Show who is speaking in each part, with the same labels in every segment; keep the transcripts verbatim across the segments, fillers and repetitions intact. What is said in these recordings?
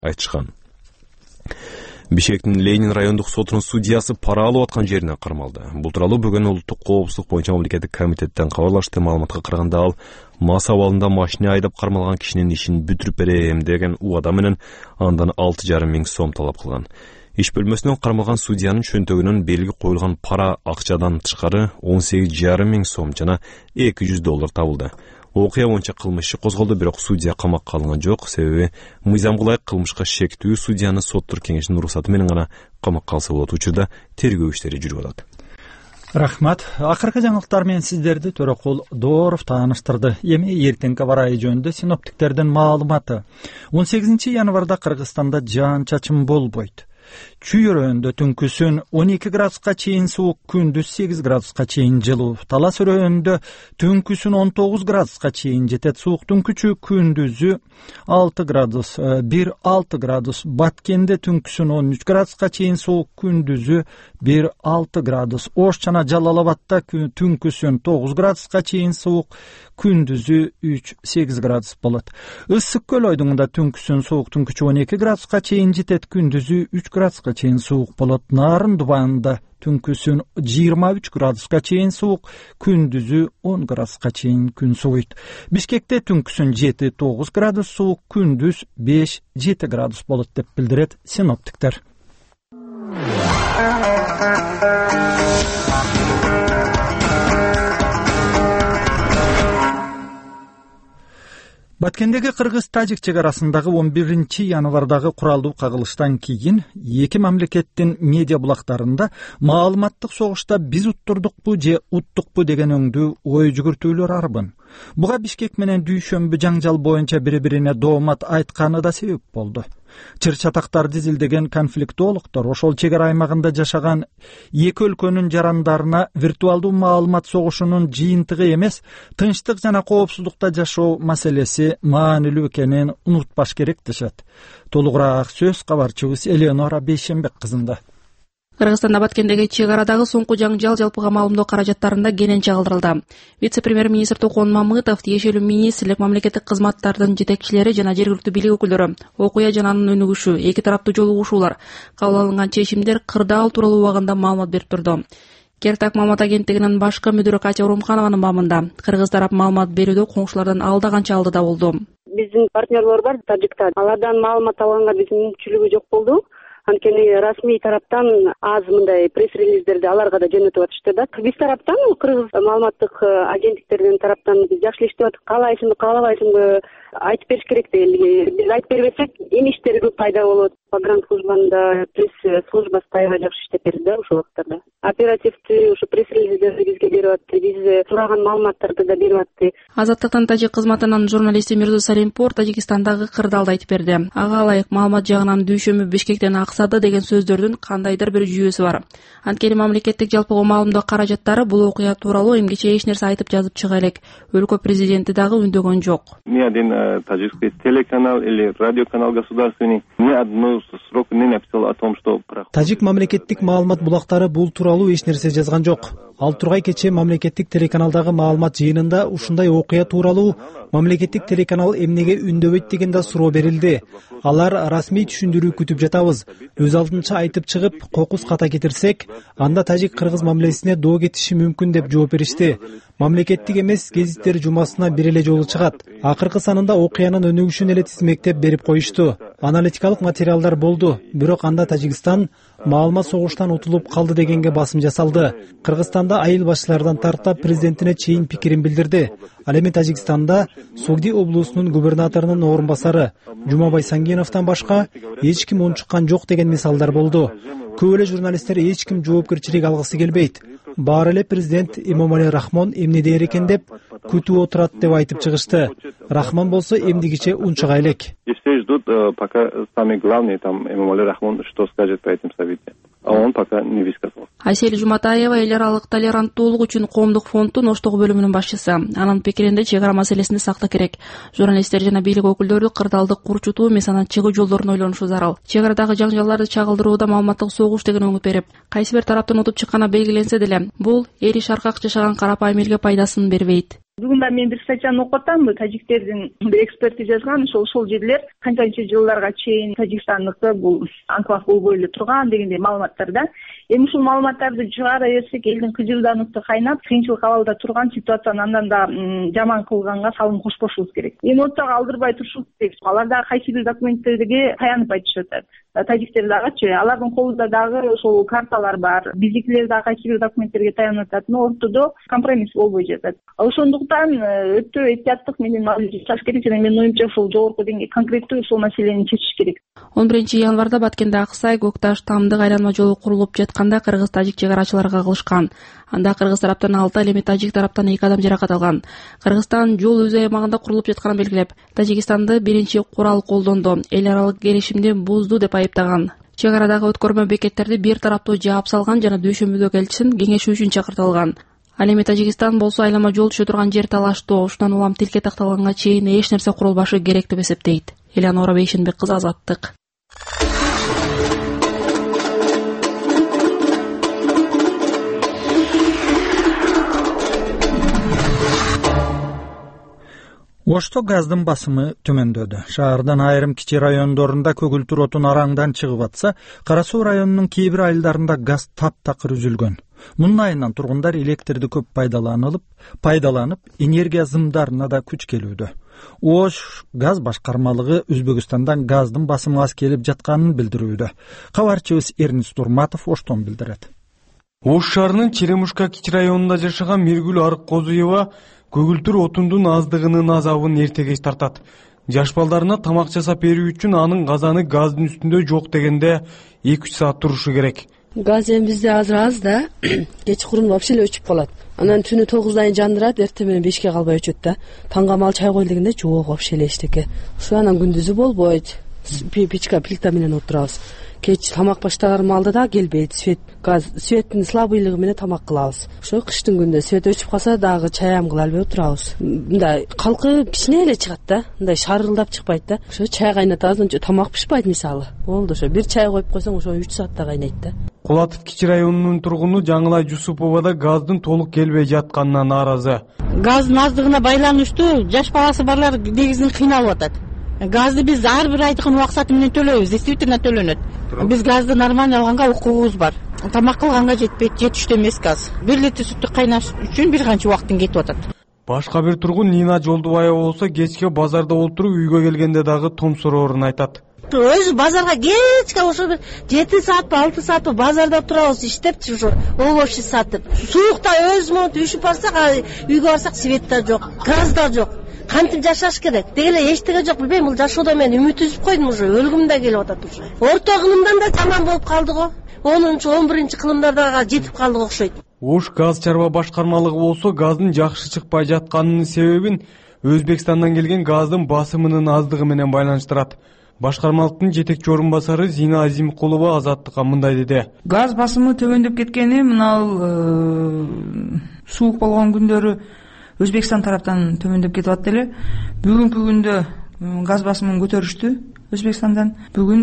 Speaker 1: айтышкан. Бишкектин Ленин райондук сотунун судьясы пара алып аткан жерине кармалды. Бул тууралуу бүгүн улуттук коопсуздук боюнча мамлекеттик комитеттен кабарлашты. Маалыматка караганда ал мас абалында машина айдап кармалган кишинин ишин бүтүрүп берем деген убада менен андан алты жарым миң сом талап кылган. Иш бөлмөсүнөн кармалган судьянын чөнтөгүнөн белги коюлган пара акчадан тышкары он сегиз жарым миң сом жана эки жүз доллар табылды. Окуя боюнча кылмыш иши козголду, бирок судья камакка алынган жок. Себеби мыйзамга ылайык кылмышка шектүү судьяны соттур кеңешинин уруксаты менен гана камакка алса болот. Учурда тергөө иштери жүрүп атат.
Speaker 2: Рахмат. Акыркы жаңылыктар менен сиздерди Төрөкул Дооров тааныштырды. Эми эртеңки аба ырайы жөнүндө синоптиктердин маалыматы. он сегизинчи январда Кыргызстанда жаан-чачын болбойт. Чүйөрөндө түнкүсүн он эки градуска чейин суук, күндүз сегиз градуска чейин жылуу. Талас өрөөндө түнкүсүн он тогуз градуска чейин жетет сууктун күчү, күндүзү алты градус, бир алты градус. Баткенде түнкүсүн он үч градуска чейин суук, күндүзү бир алты градус. Ош жана Жалал Абадда түнкүсүн тогуз градуска чейин суук, күндүзү үч сегиз градус болот. Ысык көл ойдуңунда түнкүсүн сууктун күчү он эки градуска чейин жетет, күндүзү үч градуска чейин суук болот. Нарын Дубаанда түнкүсүн жыйырма үч градуска чейин суук, күндүзү он градуска чейин күн сууйт. Бишкекте түнкүсүн жети тогуз градус суук, күндүз беш жети градус болот деп билдирет синоптиктер. Баткендеги кыргыз-тажик чек арасындагы он биринчи январдагы куралдуу кагылыштан кийин эки мамлекеттин медиа булактарында маалыматтык согушта биз уттурдукпу же уттукпу деген өңдүү ой жүгүртүүлөр арбын. Буга Бишкек менен Дүйшөмбү жаңжал боюнча бири-бирине доомат айтканы да себеп болду. Чыр-чатактарды изилдеген конфликтологдор ошол чек ара аймагында жашаган эки өлкөнүн жарандарына виртуалдуу маалымат согушунун жыйынтыгы эмес, тынчтык жана коопсуздукта жашоо маселеси маанилүү экенин унутпаш керек дешет. Толугураак сөз кабарчыбыз Элеонора Бейшембек кызында.
Speaker 3: Кыргызстанда Баткендеги чек арадагы соңку жаңжал жалпыга маалымдоо каражаттарында кененче калтырылды. Вице-премьер-министр Токон Мамытов, тиешелүү министрлик, мамлекеттик кызматтардын жетекчилери жана жергиликтүү бийлик өкүлдөрү окуя жана анын өнүгүшү, эки тараптуу жолугушуулар, кабыл алынган чечимдер, кырдаал тууралуу убагында маалымат берип турду. Кертак маалымат агенттигинин башкы мүдүрү Катя Урумханованын бабында кыргыз тарап маалымат берүүдө коңшулардан алда канча алды да болду.
Speaker 4: Биздин партнерлор бар Тажикта. Алардан маалымат алганга биздин мүмкүнчүлүгү жок болду. Анткени расмий тараптан аз мындай пресс-релиздерди аларга да жөнөтүп атышты да. Биз тараптан, кыргыз маалыматтык агенттиктердин тараптан биз жакшы иштеп атып, каалайсыңбы, каалабайсыңбы айтып бериш керек дейли. Биз айтып бербесек, эми иштер көп пайда болот. Погранц службанда пресс службасы аябай жакшы иштеп берди да ошол убактарда. Оперативдүү ушу пресс-релиздерди бизге берип атты, биз сураган маалыматтарды да берип атты.
Speaker 3: Азаттыктын тажик кызматынын журналисти Мирза Салимпур Тажикстандагы кырдаалды айтып берди. Ага ылайык маалымат жагынан Дүйшөмбү Бишкектен аксады деген сөздөрдүн кандайдыр бир жүйөсү бар. Анткени мамлекеттик жалпыга маалымдоо каражаттары бул окуя тууралуу эмгиче эч нерсе айтып жазып чыга элек. Өлкө президенти дагы үндөгөн жок.
Speaker 5: Ни один таджикский телеканал или радиоканал государственный ни одну срок не написал о том, что
Speaker 6: Тажик мамлекеттик маалымат булактары бул тууралуу эч нерсе жазган жок. Ал тургай кече мамлекеттик телеканалдагы маалымат жыйынында ушундай окуя тууралуу мамлекеттик телеканал эмнеге үндөбөйт деген да суроо берилди. Алар расмий түшүндүрүү күтүп жатабыз. Өз алдынча айтып чыгып, кокус ката кетирсек, анда тажик-кыргыз мамилесине доо кетиши мүмкүн деп жооп беришти. Мамлекеттик эмес гезиттер жумасына бир эле жолу чыгат. Акыркы санында окуянын өнүгүшүн эле тизмектеп берип коюшту. Аналитикалык материалдар болду, бирок анда Тажикстан маалымат согуштан утулуп калды дегенге басым жасалды. Кыргызстанда айыл башчылардан тартап президентине чейин пикирин билдирди. Ал эми Тажикстанда Согди облусунун губернаторунун орун басары Жумабай Сангеновдон башка эч ким унчуккан жок деген мисалдар болду. Көп эле журналисттер эч ким жоопкерчилик алгысы келбейт. Баары эле президент Эмомали Рахмон эмне дээр экен деп күтүп отурат деп айтып чыгышты. Рахмон болсо эмдигиче унчуга элек.
Speaker 5: Все ждут, пока самый главный там Эмомали Рахмон что скажет по этим событиям. А он пока не высказался.
Speaker 3: Асель Жуматаева эл аралык толеранттуулук үчүн коомдук фонддун Оштогу бөлүмүнүн башчысы. Анын пикиринде чек ара маселесинде сакта керек. Журналисттер жана бийлик өкүлдөрү кырдаалды курчутуу эмес, анан чыгуу жолдорун ойлонушу зарыл. Чек арадагы жаңжалдарды чагылдырууда маалыматтык согуш деген өңүт берип, кайсы бир тараптын утуп чыкканы белгиленсе деле, бул эри шаркак жашаган карапайым элге пайдасын бербейт.
Speaker 7: Бүгүн да мен бир статьяны окуп атам, тажиктердин бир эксперти жазган, ошол ошол жерлер канчанча жылдарга чейин Тажикстандыкы бул анклав болбой эле турган дегендей маалыматтар да. Эми ушул маалыматтарды чыгара берсек, элдин кыжырданысы кайнап, кыйынчылык абалда турган ситуацияны андан да жаман кылганга салым кошпошубуз керек. Эми ортого алдырбай турушубуз керек. Алар дагы кайсы бир документтерге таянып айтышып атат. Тажиктер дагычы, алардын колунда дагы ошол карталар бар. Биздикилер дагы кайсы бир документтерге таянып атат, но ортодо компромисс болбой жатат. Ошондуктан өтө эhtiyаттык менен жасаш керек жана менин оюмча ушул жогорку деңгэй конкреттүү ушул маселени чечиш керек.
Speaker 3: он биринчи январда Баткенде Аксай, Көкташ, Тамдык айланма жолу курулуп жатканда кыргыз-тажик чек арачыларга кагылышкан. Анда кыргыз тараптан алты, ал эми тажик тараптан эки адам жаракат алган. Кыргызстан жол өз аймагында курулуп жатканын белгилеп, Тажикстанды биринчи курал колдонду, эл аралык келишимди бузду деп айыптаган. Чек арадагы өткөрмө бекеттерди бир тараптуу жаап салган жана дүйшөмбүдөгү элчисин кеңешүү үчүн чакыртылган. Ал эми Тажикстан болсо айлама жол түшө турган жер талаштоо, ушундан улам тилке такталганга чейин эч нерсе курулбашы керек деп эсептейт. Элеонора Бейшенбек кызы, Азаттык.
Speaker 2: Ошто газдын басымы төмөндөдү. Шаардан айрым кичи райондорунда көгүлтүр отун араңдан чыгып атса, Кара Суу районунун кээ бир айылдарында газ таптакыр үзүлгөн. Мунун айынан тургундар электрди көп пайдаланылып, пайдаланып, энергия зымдарына да күч келүүдө. Ош газ башкармалыгы Өзбекстандан газдын басымы аз келип жатканын билдирүүдө. Кабарчыбыз Эрнис Турматов Оштон билдирет.
Speaker 8: Ош шаарынын Черемушка кичи районунда жашаган Миргүл Арыккозуева көгүлтүр отундун аздыгынын азабын эрте кеч тартат. Жаш балдарына тамак жасап берүү үчүн анын казаны газдын үстүндө жок дегенде эки үч саат турушу керек.
Speaker 9: Газ эми бизде азыр аз да, кечкурун вообще эле өчүп калат. Анан түнү тогуздан жандырат, эртең менен бешке калбай өчөт да. Таңга мал чай кой дегенде жок вообще эле эчтеке. Ушу анан күндүзү болбойт. Печка, плита менен отурабыз. Кеч тамак баштаган малда да келбейт. Свет, газ, светтин слабыйлыгы менен тамак кылабыз. Ошо кыштын күндө свет өчүп калса дагы чаям кыла албай отурабыз. Мындай калкы кичине эле чыгат да. Мындай шарылдап чыкпайт да. Ошо чай кайнатабыз, тамак пишпайт мисалы. Болду ошо бир чай коюп койсоң ошо үч саатта кайнайт да.
Speaker 8: Кулатов кичи районунун тургуну Жаңылай Жусупова да газдын толук келбей жатканына нааразы.
Speaker 10: Газдын аздыгына байланыштуу жаш баласы барлар негизинен кыйналып атат. Газды биз ар бир айдыкын убакыты менен төлөйбүз, действительно төлөнөт. Биз газды нормально алганга укугубуз бар. Тамак кылганга жетпейт, жетиштүү эмес газ. бир литр сүттү кайнаш үчүн бир канча убакыттын кетип атат.
Speaker 8: Башка бир тургун Нина Жолдубаева болсо кечке базарда отуруп үйгө келгенде дагы томсороорун айтат.
Speaker 10: Өзү базарга кечке ошо бир жети саатпы алты саатпы базарда турабыз иштепчи ошо овощи сатып. Суукта өзүмөн үшүп барсак, үйгө барсак свет да жок, газ да жок. Кантип жашаш керек? Дегеле эчтеге жок, билбейм, бул жашоодо мен үмүт үзүп койдум уже, өлгүм да келип атат уже. Орто кылымдан да жаман болуп калды го. онунчу он биринчи кылымдарга жетип калдык окшойт.
Speaker 8: Ош газ чарба башкармалыгы болсо газдын жакшы чыкпай жатканынын себебин Өзбекстандан келген газдын басымынын аздыгы менен байланыштырат. Башкармалыктын жетекчи орун басары Зина Азимкулова Азаттыкка мындай деди.
Speaker 11: Газ басымы төмөндөп кеткени мынау суук болгон күндөрү Өзбекстан тараптан төмөндөп кетип атты эле. Бүгүнкү күндө газ басымын көтөрүштү Өзбекстандан.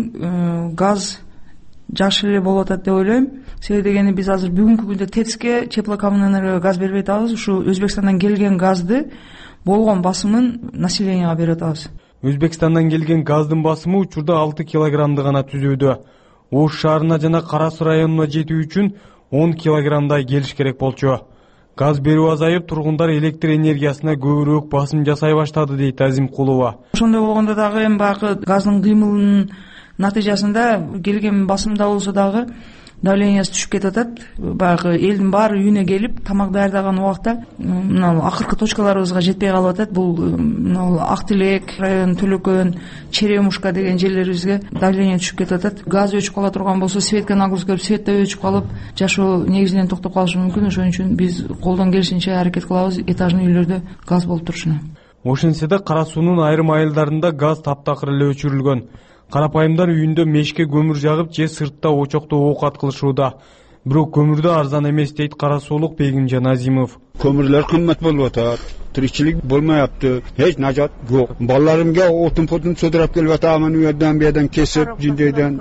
Speaker 11: Бүгүн газ жакшы эле болуп атат деп ойлойм. Себеби дегени биз азыр бүгүнкү күндө ТЭЦке теплокоммунэнергияга газ бербей атабыз. Ушу Өзбекстандан келген газды болгон басымын населенияга берип атабыз.
Speaker 8: Өзбекстандан келген газдын басымы учурда алты килограммды гана түзүүдө. Ош шаарына жана Кара Суу районуна жетүү үчүн он килограммдай келиш керек болчу. Газ берүү азайып, тургундар электр энергиясына көбүрөөк басым жасай баштады дейт Азимкулова.
Speaker 11: Ошондой болгондо дагы эми багы газдын кыймылынын натыйжасында келген басымда болсо дагы давлениясы түшүп кетип атат. Баягы элдин баары үйүнө келип тамак даярдаган убакта мына акыркы точкаларыбызга жетпей калып атат. Бул мына Ак Тилек, район Төлөкөн, Черемушка деген жерлерибизге давление түшүп кетип атат. Газ өчүп кала турган болсо светке нагрузка берип, свет да өчүп калып, жашоо негизинен токтоп калышы мүмкүн. Ошон үчүн биз колдон келишинче аракет кылабыз этажный үйлөрдө газ болуп турушуна.
Speaker 8: Ошентсе да Кара Суунун айрым айылдарында газ таптакыр эле өчүрүлгөн. Карапайымдар үйүндө мешке көмүр жагып же сыртта очокто оокат кылышууда. Бирок көмүрдө арзан эмес дейт Кара Суулук Бегимжан Азимов.
Speaker 12: Көмүрлөр кымбат болуп атат. Тиричилик болмаяпты. Эч нажат жок. Балдарымга отун потун содурап келип атам, анан у жерден бу жерден кесип, жиндейден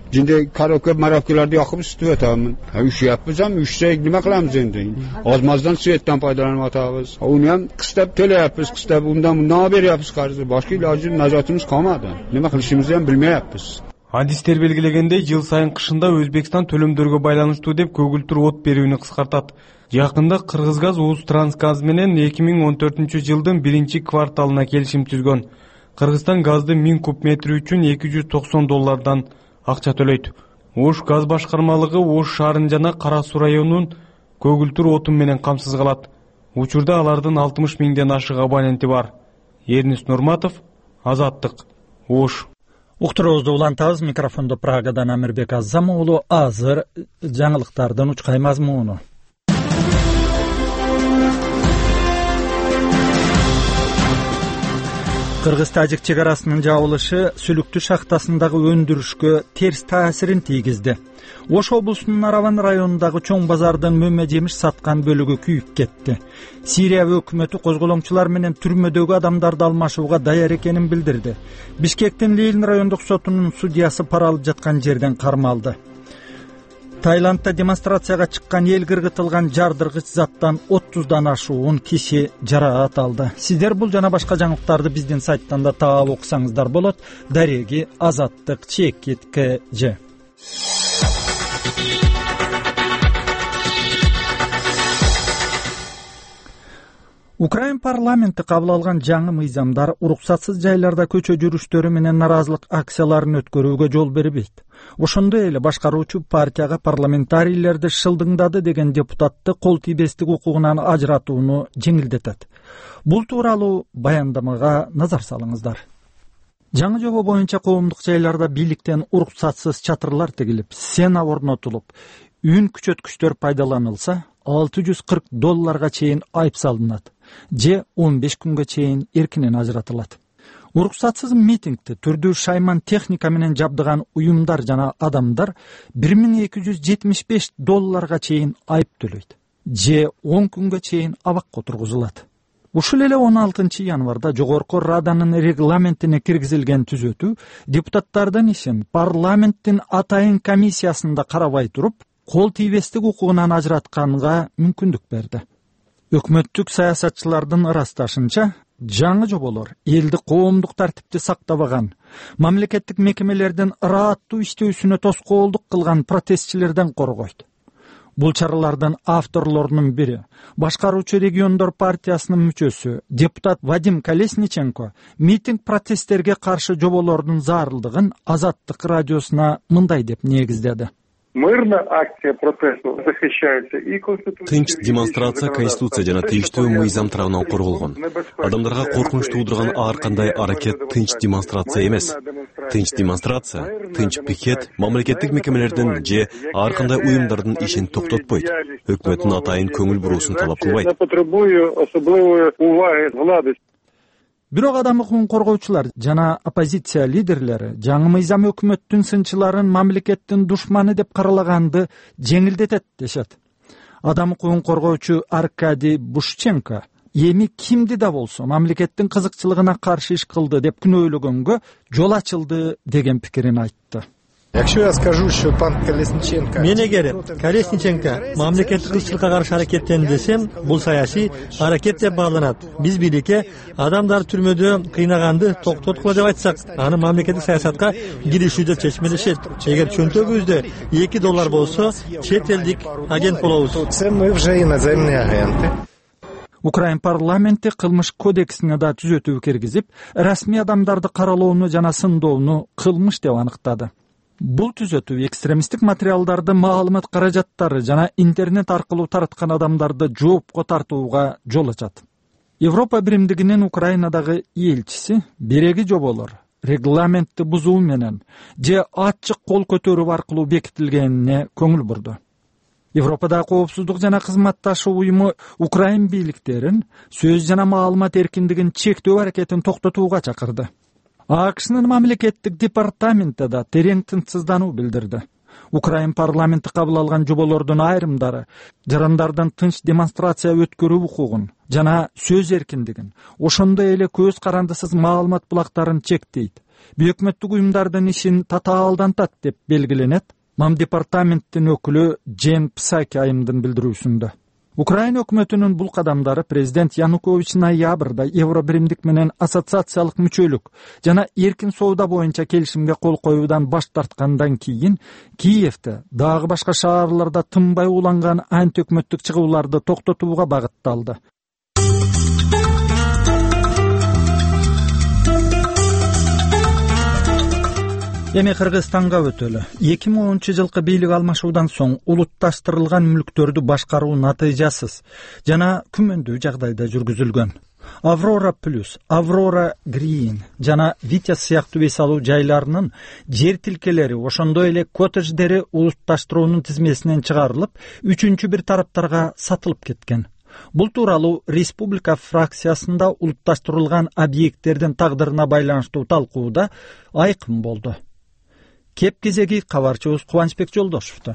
Speaker 12: Şimdi karaoke marokelarda yakıp ısıtıp atamın. Üşüyapmiz ham, üşsek nima qilamiz endi? Ozmazdan svetdan foydalanıp atamiz. Uni ham qistab to'layapmiz, qistab undan bundan beryapmiz qarzi. Boshqa iloji najotimiz qolmadi. Nima qilishimizni ham bilmayapmiz.
Speaker 8: Адистер белгилегендей, жыл сайын кышында Өзбекстан төлөмдөргө байланыштуу деп көгүлтүр от берүүнү кыскартат. Жакында Кыргызгаз Узтрансказ менен эки миң он төртүнчү жылдын биринчи кварталына келишим түзгөн. Кыргызстан газды миң куб метри үчүн эки жүз токсон доллардан акча төлөйт. Ош газ башкармалыгы Ош шаарын жана Кара Суу районун көгүлтүр отун менен камсыз кылат. Учурда алардын алтымыш миңден ашык абоненти бар. Эрнис Нурматов, Азаттык, Ош.
Speaker 2: Уктуруубузду улантабыз. Микрофондо Прагадан Амирбек Азам уулу. Азыр жаңылыктардын учкай мазмуну. Кыргыз-тажик чек арасынын жабылышы Сүлүктү шахтасындагы өндүрүшкө терс таасирин тийгизди. Ош облусунун Араван районундагы чоң базардын мөмө жемиш саткан бөлүгү күйүп кетти. Сирия өкмөтү козголоңчулар менен түрмөдөгү адамдарды алмашууга даяр экенин билдирди. Бишкектин Лейлин райондук сотунун судьясы пара алып жаткан жерден кармалды. Таиландда демонстрацияга чыккан эл кыргытылган жардыргыч заттан отуздан ашуун киши жараат алды. Сиздер бул жана башка жаңылыктарды биздин сайттан да таап окусаңыздар болот. Дареги Азаттык Чекит КЖ. Украин парламенти кабыл алган жаңы мыйзамдар уруксатсыз жайларда көчө жүрүштөрү менен наразылык акцияларын өткөрүүгө жол бербейт. Ошондой эле башкаруучу партияга парламентарийлерди шылдыңдады деген депутатты кол тийбестик укугунан ажыратууну жеңилдетет. Бул тууралуу баяндамага назар салыңыздар. Жаңы жобо боюнча коомдук жайларда бийликтен уруксатсыз чатырлар тигилип, сцена орнотулуп, үн күчөткүчтөр пайдаланылса, алты жүз кырк долларга чейин айып салынат, же он беш күнгө чейин эркинен ажыратылат. Уруксатсыз митингди түрдүү шайман техника менен жабдыган уюмдар жана адамдар бир миң эки жүз жетимиш беш долларга чейин айып төлөйт, же он күнгө чейин абакка отургузулат. Ушул эле он алтынчы январда жогорку Раданын регламентине киргизилген түзөтүү депутаттардын ишин парламенттин атайын комиссиясында карабай туруп, кол тийбестик укугунан ажыратканга мүмкүндүк берди. Өкмөттүк саясатчылардын ырасташынча, жаңы жоболор элди коомдук тартипти сактабаган, мамлекеттик мекемелердин ырааттуу иштөөсүнө тоскоолдук кылган протестчилерден коргойт. Бул чаралардын авторлорунун бири, башкаруучу региондор партиясынын мүчөсү, депутат Вадим Колесниченко митинг протесттерге каршы жоболордун зарылдыгын Азаттык радиосуна мындай деп негиздеди.
Speaker 13: Мирная акция протесту защищается и конституция.
Speaker 1: Тынч демонстрация конституция жана тийиштүү мыйзам тарабынан корголгон. Адамдарга коркунуч туудурган ар кандай аракет тынч демонстрация эмес. Тынч демонстрация, тынч пикет мамлекеттик мекемелердин же ар кандай уюмдардын ишин токтотпойт. Өкмөттүн атайын көңүл буруусун талап кылбайт. Бирок адам укугун коргоочулар жана оппозиция лидерлери жаңы мыйзам өкмөттүн сынчыларын мамлекеттин душманы деп каралаганды жеңилдетет дешет. Адам укугун коргоочу Аркадий Бушченко эми кимди да болсо мамлекеттин кызыкчылыгына каршы иш кылды деп күнөөлөгөнгө жол ачылды деген пикирин айтты.
Speaker 14: Якщо я скажу, що пан Колесниченко...
Speaker 15: Мен эгер Колесниченко мамлекеттик кызыкчылыкка каршы аракеттен десем, бул саясий аракет деп бааланат. Биз бийликке адамдар түрмөдө кыйнаганды токтоткула деп айтсак, аны мамлекеттик саясатка киришүү деп чечмелешет. Эгер чөнтөгүбүздө эки доллар болсо, чет элдик агент болобуз.
Speaker 14: Мы уже иноземные агенты.
Speaker 2: Украин парламенти кылмыш кодексине да түзөтүү киргизип, расмий адамдарды каралоону жана сындоону кылмыш деп аныктады. Бул түзөтүү экстремисттик материалдарды маалымат каражаттары жана интернет аркылуу тараткан адамдарды жоопко тартууга жол ачат. Европа биримдигинин Украинадагы элчиси береги жоболор регламентти бузуу менен же ачык кол көтөрүү аркылуу бекитилгенине көңүл бурду. Европадагы коопсуздук жана кызматташуу уюму Украин бийликтерин сөз жана маалымат эркиндигин чектөө аракетин токтотууга чакырды. АКШнын мамлекеттик департаменти да терең тынчсыздануу билдирди. Украин парламенти кабыл алган жоболордун айрымдары жарандардын тынч демонстрация өткөрүү укугун жана сөз эркиндигин, ошондой эле көз карандысыз маалымат булактарын чектейт. Бейөкмөттүк уюмдардын ишин татаалдантат деп белгиленет Мам департаменттин өкүлү Джен Псаки айымдын билдирүүсүндө. Украина өкмөтүнүн бул кадамдары президент Янукович ноябрда евро биримдик менен ассоциациялык мүчөлүк жана эркин соода боюнча келишимге кол коюудан баш тарткандан кийин Киевде дагы башка шаарларда тынбай уланган антиөкмөттүк чыгууларды токтотууга багытталды. Эми Кыргызстанга өтөлү. эки миң онунчу жылкы бийлик алмашуудан соң улутташтырылган мүлктөрдү башкаруу натыйжасыз жана күмөндүү жагдайда жүргүзүлгөн. Аврора Плюс, Аврора Грин жана Витязь сыяктуу эс алуу жайларынын жер тилкелери, ошондой эле коттедждери улутташтыруунун тизмесинен чыгарылып, үчүнчү бир тараптарга сатылып кеткен. Бул тууралуу Республика фракциясында улутташтырылган объекттердин тагдырына байланыштуу талкууда айкын болду. Кеп кезеги кабарчыбыз Кубанычбек Жолдошевду.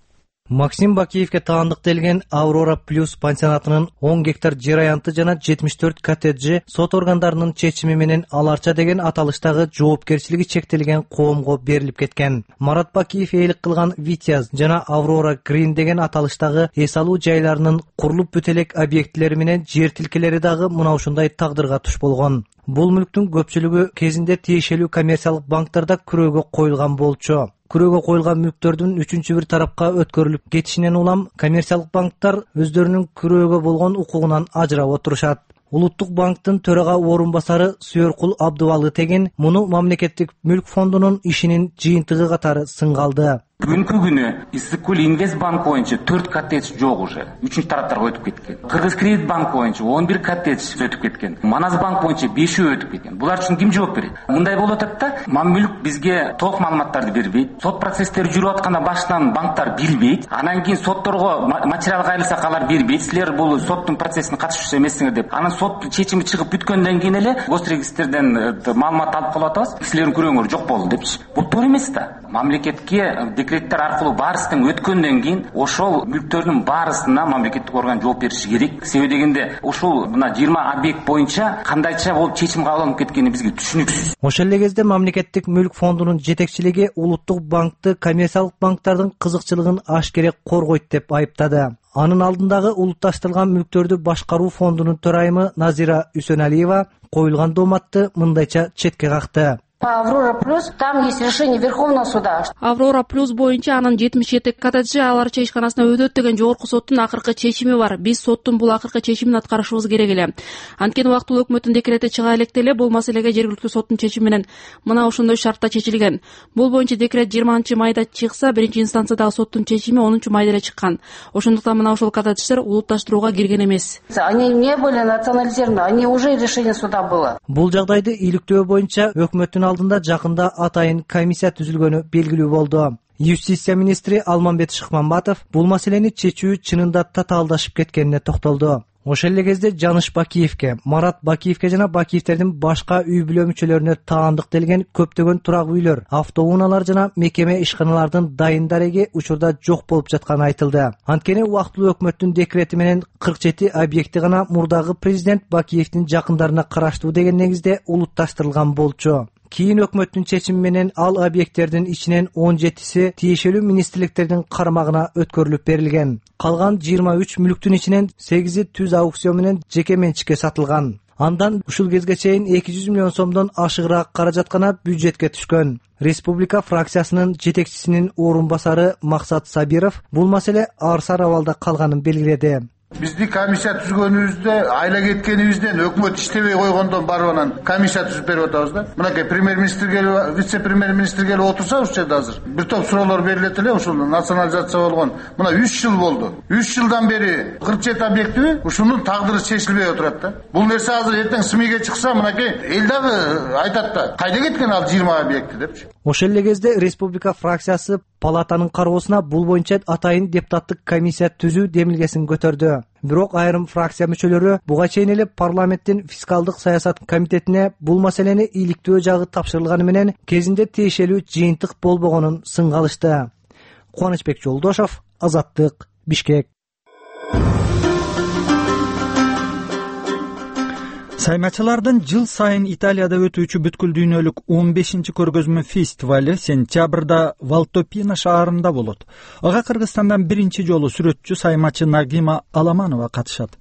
Speaker 16: Максим Бакиевке таандыктелген Аврора Плюс пансионатынын он гектар жер аянты жана жетимиш төрт коттеджи сот органдарынын чечими менен аларча деген аталыштагы жоопкерчилиги чектелген коомго берилип кеткен. Марат Бакиев эйлик кылган Витязь жана Аврора Грин деген аталыштагы эс алуу жайларынын курулуп бүт элек объектилери менен жер тилкелери дагы мына ушундай тагдырга туш болгон. Бул мүлктүн көпчүлүгү кезинде тиешелүү коммерциялык банктарда күрөөгө коюлган болчу. Күрөөгө коюлган мүлктөрдүн үчүнчү бир тарапка өткөрүлүп кетишинен улам коммерциялык банктар өздөрүнүн күрөөгө болгон укугунан ажырап отурушат. Улуттук банктын төрага орун басары Сүйөркул Абдыбалы Тегин муну мамлекеттик мүлк фондунун ишинин жыйынтыгы катары сынга алды.
Speaker 17: Бүгүнкү күнү Иссыккөл Инвест банк боюнча төрт коттедж жок уже. Үчүнчү тараптарга өтүп кеткен. Кыргыз Кредит банк боюнча он бир коттедж өтүп кеткен. Манас банк боюнча бешөө өтүп кеткен. Булар үчүн ким жооп берет? Мындай болуп атат да, мам мүлк бизге толук маалыматтарды бербейт. Сот процесстери жүрүп атканда башынан банктар билбейт. Анан кийин сотторго материал кайрылса алар бербейт. Силер бул соттун процессине катышуучу эмессиңер деп. Анан сот чечими чыгып бүткөндөн кийин эле госрегистрден маалымат алып калып атабыз. Силердин күрөөңөр жок болду депчи. Бул туура эмес да. Мамлекетке декреттер аркылуу баарысынан өткөндөн кийин ошол мүлктөрдүн баарысына мамлекеттик орган жооп бериши керек. Себеби дегенде ушул мына жыйырма объект боюнча кандайча болуп чечим кабыл алынып кеткени бизге түшүнүксүз.
Speaker 16: Ошол эле кезде мамлекеттик мүлк фондунун жетекчилиги улуттук банкты коммерциялык банктардын кызыкчылыгын ашкере коргойт деп айыптады. Анын алдындагы улутташтырылган мүлктөрдү башкаруу фондунун төрайымы Назира Үсөналиева коюлган дооматты мындайча четке какты.
Speaker 18: Аврора Плюс, там есть решение Верховного суда.
Speaker 3: Аврора Плюс боюнча анын жетимиш жети коттеджи аларча ишканасына өтөт деген жогорку соттун акыркы чечими бар. Биз соттун бул акыркы чечимин аткарышыбыз керек эле. Анткени убактылуу өкмөттүн декрети чыга электе эле бул маселеге жергиликтүү соттун чечими менен мына ошондой шартта чечилген. Бул боюнча декрет жыйырманчы майда чыкса, биринчи инстанциядагы соттун чечими онунчу майда эле чыккан. Ошондуктан мына ошол коттедждер улутташтырууга кирген эмес.
Speaker 18: Они не были национализированы, они уже решение суда было.
Speaker 16: Бул жагдайды иликтөө боюнча өкмөттүн алдында жакында атайын комиссия түзүлгөнү белгилүү болду. Юстиция министри Алмамбет Шыкмамбатов бул маселени чечүү чынында татаалдашып кеткенине токтолду. Ошол эле кезде Жаныш Бакиевке, Марат Бакиевке жана Бакиевтердин башка үй бүлө мүчөлөрүнө таандыктелген көптөгөн турак үйлөр, автоунаалар жана мекеме ишканалардын дайын дареги учурда жок болуп жатканы айтылды. Анткени убактылуу өкмөттүн декрети менен кырк жети объекти гана мурдагы президент Бакиевдин жакындарына караштуу деген негизде улутташтырылган болчу. Кийин өкмөттүн чечими менен ал объекттердин ичинен он жетиси тиешелүү министрликтердин кармагына өткөрүлүп берилген. Калган жыйырма үч мүлктүн ичинен сегизи түз аукцион менен жеке менчикке сатылган. Андан ушул кезге чейин эки жүз миллион сомдон ашыгыраак каражат гана бюджетке түшкөн. Республика фракциясынын жетекчисинин орун басары Максат Сабиров бул маселе арсар абалда калганын белгиледи.
Speaker 19: Бизди комиссия түзгөнүбүздө айла кеткенибизден өкмөт иштебей койгондон барып анан комиссия түзүп берип атабыз да. Мынакей премьер-министр келип, вице-премьер-министр келип отурса ушул жерде азыр бир топ суроолор берилет эле, ушул национализация болгон. Мына үч жыл болду. үч жылдан бери кырк жети объектиби ушунун тагдыры чечилбей отурат да. Бул нерсе азыр эртең СМИге чыкса, мынакей эл дагы айтат да, кайда кеткен ал жыйырма объекти депчи.
Speaker 16: Ошол эле кезде республика фракциясы палатанын кароосуна бул боюнча атайын депутаттык комиссия түзүү демилгесин көтөрдү. Бирок айрым фракция мүчөлөрү буга чейин эле парламенттин фискалдык саясат комитетине бул маселени иликтөө жагы тапшырылганы менен кезинде тиешелүү жыйынтык болбогонун сынга алышты. Кубанычбек Жолдошев, Азаттык, Бишкек.
Speaker 2: Саймачылардын жыл сайын Италияда өтүүчү бүткүл дүйнөлүк он бешинчи көргөзмө фестивали сентябрда Валтопино шаарында болот. Ага Кыргызстандан биринчи жолу сүрөтчү саймачы Нагима Аламанова катышат.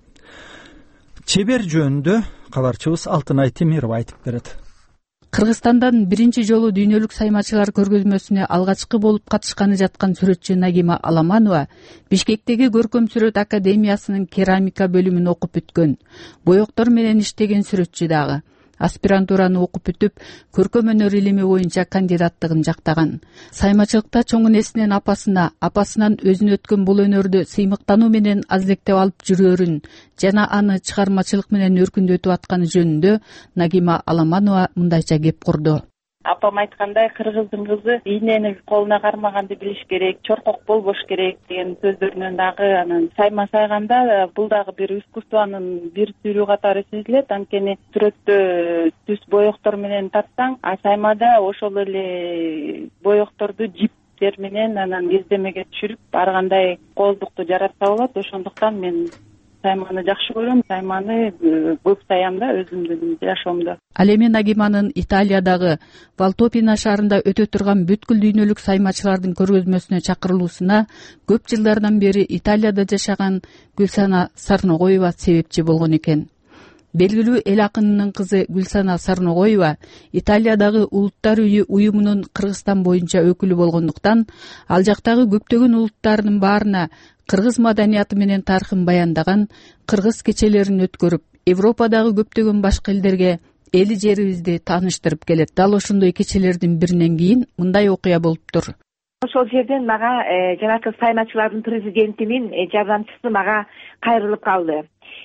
Speaker 2: Чебер жөнүндө кабарчыбыз Алтынай Темирова айтып берет.
Speaker 20: Кыргызстандан биринчи жолу дүйнөлүк саймачылар көргөзмөсүнө алгачкы болуп катышканы жаткан сүрөтчү Нагима Аламанова Бишкектеги Көркөм сүрөт академиясынын керамика бөлүмүн окуп бүткөн. Боёктор менен иштеген сүрөтчү дагы. Аспирантураны окуп бүтүп, көркөм өнөр илими боюнча кандидаттыгын жактаган. Саймачылыкта чоң энесинен апасына, апасынан өзүнө өткөн бул өнөрдү сыймыктануу менен аздектеп алып жүрөрүн жана аны чыгармачылык менен өркүндөтүп атканы жөнүндө Нагима Аламанова мындайча кеп курду.
Speaker 21: Апам айткандай, кыргыздын кызы ийнени колуна кармаганды билиш керек, чоркок болбош керек деген сөздөрүнөн дагы анан сайма сайганда бул дагы бир искусствонун бир түрү катары сезилет. Анткени сүрөттө түс боёктор менен тартсаң, а саймада ошол эле боёкторду жиптер менен анан кездемеге түшүрүп ар кандай кооздукту жаратса болот. Ошондуктан мен сайманы жакшы көрөм, сайманы көп саям да өзүмдүн жашоомдо.
Speaker 20: Ал эми Нагиманын Италиядагы Валтопино шаарында өтө турган бүткүл дүйнөлүк саймачылардын көргөзмөсүнө чакырылуусуна көп жылдардан бери Италияда жашаган Гүлсана Сарногоева себепчи болгон экен. Белгилүү эл акынынын кызы Гүлсана Сарногоева Италиядагы Улуттар үйү уюмунун Кыргызстан боюнча өкүлү болгондуктан ал жактагы көптөгөн улуттардын баарына кыргыз маданияты менен тарыхын баяндаган кыргыз кечелерин өткөрүп, Европадагы көптөгөн башка элдерге эли жерибизди тааныштырып келет. Дал ошондой кечелердин биринен кийин мындай окуя болуптур.
Speaker 22: Ошол жерден мага жанакы саймачылардын президентинин жардамчысы мага кайрылып калды.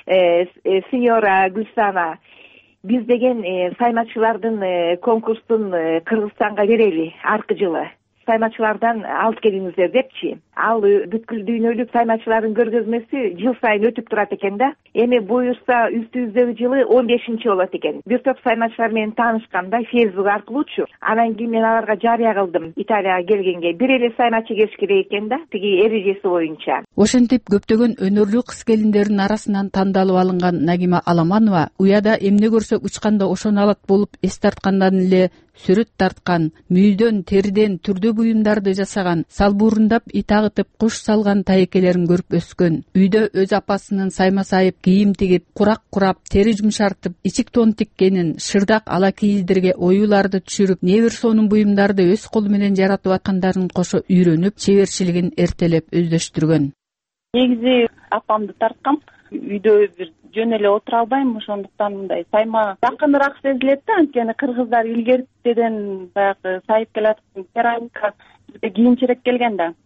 Speaker 22: Сеньора Гүлсана, биз деген саймачылардын конкурстун Кыргызстанга берели аркы жылы. Саймачылардан алып келиңиздер депчи. Ал бүткүл дүйнөлүк саймачылардын көргөзмөсү жыл сайын өтүп турат экен да. Эми буюрса үстүбүздөгү жылы он бешинчи болот экен. Бир топ саймачылар менен таанышканда Facebook аркылуучу. Анан кийин мен аларга жарыя кылдым Италияга келгенге. Бир эле саймачы келиш керек экен да, тиги эрежеси боюнча.
Speaker 20: Ошентип көптөгөн өнөрлүү кыз келиндердин арасынан тандалып алынган Нагима Аламанова уяда эмне көрсө учканда ошону алат болуп эс тарткандан эле сүрөт тарткан, мүйдөн, териден түрдүү буюмдарды жасаган, салбурундап ит агытып куш салган тайекелерин көрүп өскөн. Үйдө өз апасынын сайма сайып, кийим тигип, курак курап, тери жумшартып, ичик тон тиккенин, шырдак ала кийиздерге оюларды түшүрүп, небир сонун буюмдарды өз колу менен жаратып аткандарын кошо үйрөнүп, чеберчилигин эртелеп өздөштүргөн.
Speaker 21: Негизи апамды тарткам. Үйдө бир жөн эле отура албайм, ошондуктан мындай сайма жакыныраак сезилет да. Анткени кыргыздар илгертеден баягы сайып келаткан керамика бизге кийинчерээк келген да.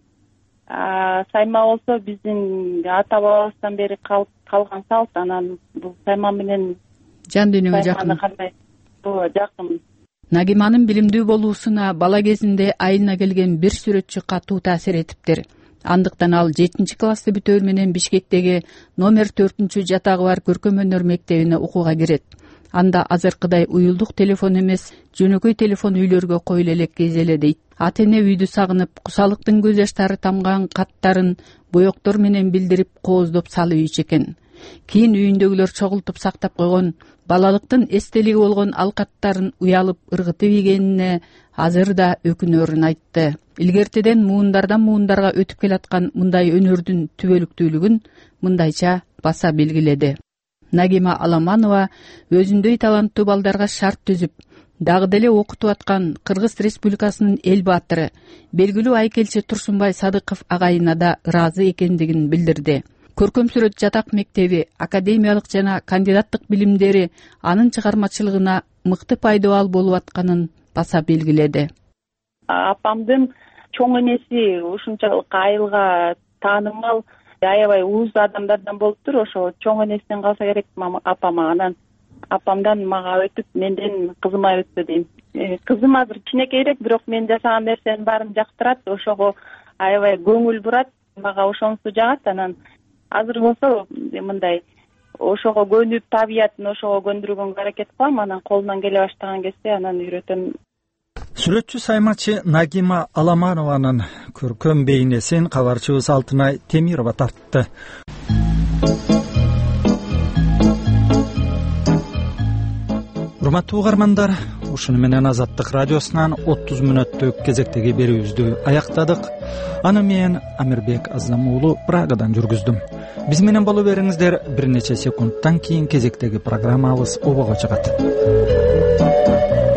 Speaker 21: Сайма болсо биздин ата бабабыздан бери калган салт, анан бул сайма менен
Speaker 20: жан дүйнөгө жакын.
Speaker 21: Бул жакын.
Speaker 20: Нагиманын билимдүү болуусуна бала кезинде айылына келген бир сүрөтчү катуу таасир этиптир. Андыктан ал жетинчи классты бүтөөр менен Бишкектеги номер төртүнчү жатагы бар көркөм өнөр мектебине окууга кирет. Анда азыркыдай уюлдук телефон эмес, жөнөкөй телефон үйлөргө коюла элек кез эле дейт. Ата эне үйдү сагынып, кусалыктын көз жаштары тамган каттарын боёктор менен билдирип кооздоп салып ийчү экен. Кийин үйүндөгүлөр чогултуп сактап койгон балалыктын эстелиги болгон ал каттарын уялып ыргытып ийгенине азыр да өкүнөрүн айтты. Илгертеден муундардан муундарга өтүп келаткан мындай өнөрдүн түбөлүктүүлүгүн мындайча баса белгиледи. Нагима Аламанова өзүндөй таланттуу балдарга шарт түзүп, дагы деле окутуп аткан Кыргыз Республикасынын эл баатыры, белгилүү айкелчи Турсунбай Садыков агайына да ыраазы экендигин билдирди. Көркөм сүрөт жатак мектеби, академиялык жана кандидаттык билимдери анын чыгармачылыгына мыкты пайдабал болуп атканын баса белгиледи.
Speaker 21: Апамдын чоң энеси ушунчалык айылга таанымал, аябай ууз адамдардан болуптур. Ошо чоң энесинен калса керек апама. Анан апамдан мага өтүп, менден кызыма өттү дейм. Кызым азыр кичинекейрээк, бирок мен жасаган нерсенин баарын жактырат, ошого аябай көңүл бурат, мага ошонусу жагат. Анан азыр болсо мындай ошого көнүп, табиятын ошого көндүргөнгө аракет кылам. Анан колунан келе баштаган кезде анан үйрөтөм.
Speaker 2: Сүрөтчү саймачы Нагима Аламанованын көркөм бейнесин кабарчыбыз Алтынай Темирова тартты. урматтуу угармандар, ушуну менен Азаттык радиосунан отуз мүнөттүк кезектеги берүүбүздү аяктадык. Аны мен Амирбек Азам уулу Прагадан жүргүздүм. Биз менен боло бериңиздер, бир нече секундтан кийин кезектеги программабыз обого чыгат.